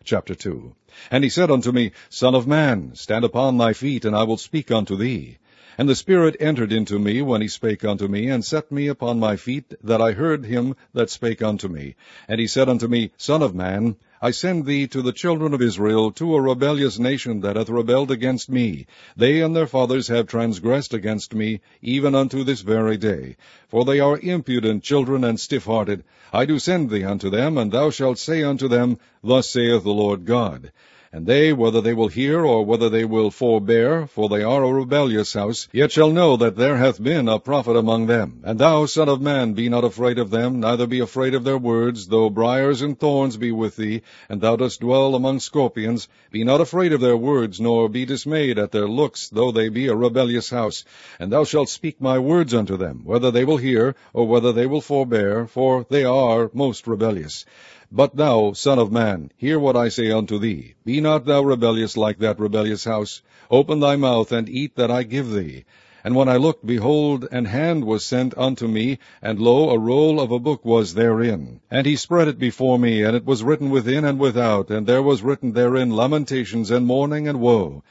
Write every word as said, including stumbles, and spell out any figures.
Chapter two. And he said unto me, Son of man, stand upon thy feet, and I will speak unto thee. And the Spirit entered into me when he spake unto me, and set me upon my feet, that I heard him that spake unto me. And he said unto me, Son of man, I send thee to the children of Israel, to a rebellious nation that hath rebelled against me. They and their fathers have transgressed against me, even unto this very day. For they are impudent children and stiff-hearted. I do send thee unto them, and thou shalt say unto them, Thus saith the Lord God. And they, whether they will hear, or whether they will forbear, for they are a rebellious house, yet shall know that there hath been a prophet among them. And thou, son of man, be not afraid of them, neither be afraid of their words, though briars and thorns be with thee, and thou dost dwell among scorpions. Be not afraid of their words, nor be dismayed at their looks, though they be a rebellious house. And thou shalt speak my words unto them, whether they will hear, or whether they will forbear, for they are most rebellious. But thou, son of man, hear what I say unto thee. Be not thou rebellious like that rebellious house. Open thy mouth, and eat that I give thee. And when I looked, behold, an hand was sent unto me, and lo, a roll of a book was therein. And he spread it before me, and it was written within and without, and there was written therein lamentations and mourning and woe.